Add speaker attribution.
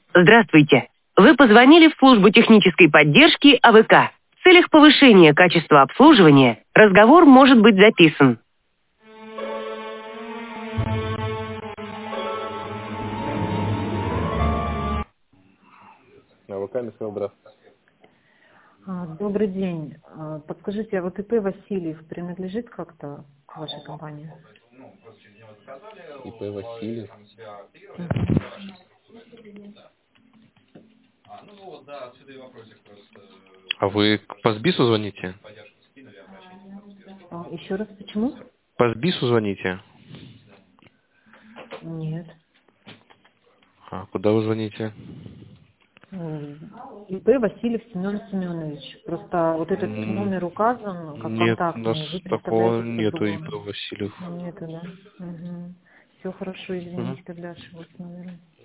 Speaker 1: Здравствуйте. Вы позвонили в службу технической поддержки АВК. В целях повышения качества обслуживания разговор может быть записан.
Speaker 2: АВК Михаил, здравствуйте.
Speaker 3: Добрый день. Подскажите, а вот ИП Васильев принадлежит как-то к вашей компании?
Speaker 2: ИП Васильев. А вы по СБИСу звоните?
Speaker 3: Еще раз, почему?
Speaker 2: По СБИСу звоните?
Speaker 3: Нет.
Speaker 2: А куда вы звоните?
Speaker 3: ИП Васильев Семен Семенович. Просто вот этот номер указан как
Speaker 2: Нет, у нас
Speaker 3: контактный. Вы
Speaker 2: такого
Speaker 3: представляетесь
Speaker 2: нету, ИП
Speaker 3: по-другому.
Speaker 2: Васильев.
Speaker 3: Нету, да? Угу. Все хорошо,
Speaker 2: Мгм.
Speaker 3: извините, тогда ошиблась номером.